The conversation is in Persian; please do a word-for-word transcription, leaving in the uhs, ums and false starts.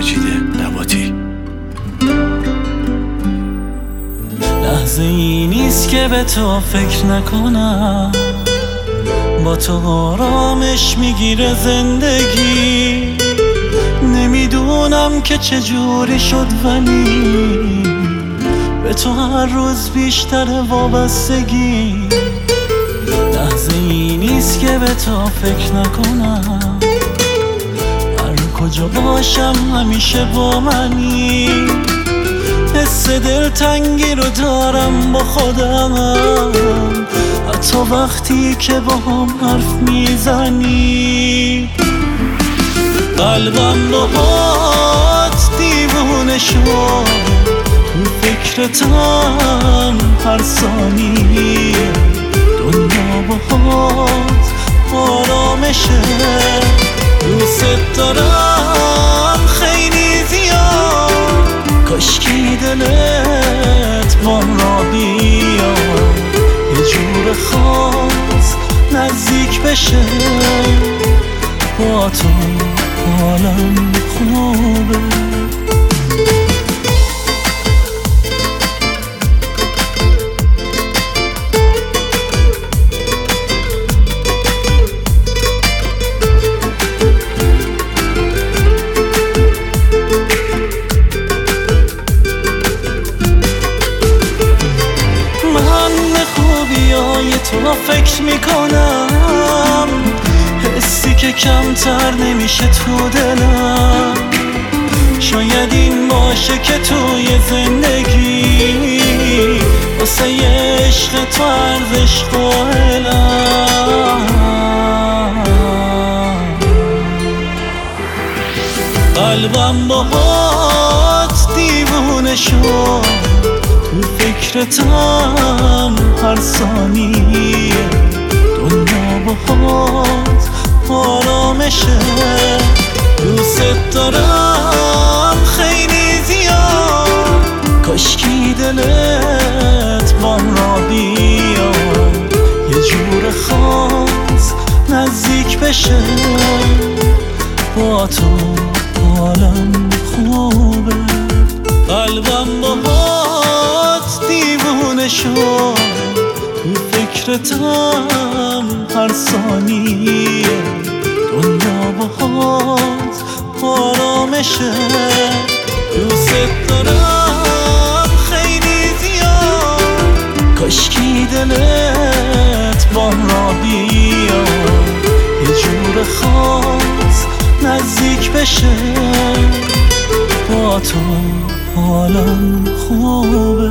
مجید نباتی. لحظه ای نیست که به تو فکر نکنم، با تو آرامش میگیره زندگی. نمیدونم که چجوری شد ولی به تو هر روز بیشتر وابستگی. لحظه ای نیست که به تو فکر نکنم، هر کجا باشم همیشه با منی. حس دلتنگی رو دارم با خودم، حتی وقتی که با هم حرف میزنی. قلبم باهات دیوونه شد، تو فکرتم هر ثانیه. دنیا باهات آرامشه، دوست دارم خیلی زیاد. کاشکی دلت بام را بیاد، یه جور خاص نزدیک بشه. با تو حالم خوبه. تو فکر میکنم، حسی که کمتر نمیشه تو دلم. شاید این باشه که توی زندگی واسه عشق تو ارزش قائلم. قلبم باهات دیوونه شد، تو فکرتم هر ثانیه. دنیا باهات آرامشه، دوست دارم خیلی زیاد. کاشکی دلت بام را بیاد، یه جور خاص نزدیک بشه. با تو حالم خوبه. قلبم باهات دیوونه شد، تو فکرتم هر ثانیه. دنیا باهات آرامشه، دوست دارم خیلی زیاد. کاشکی دلت بام را بیاد، یه جور خاص نزدیک بشه. با تو حالم خوبه.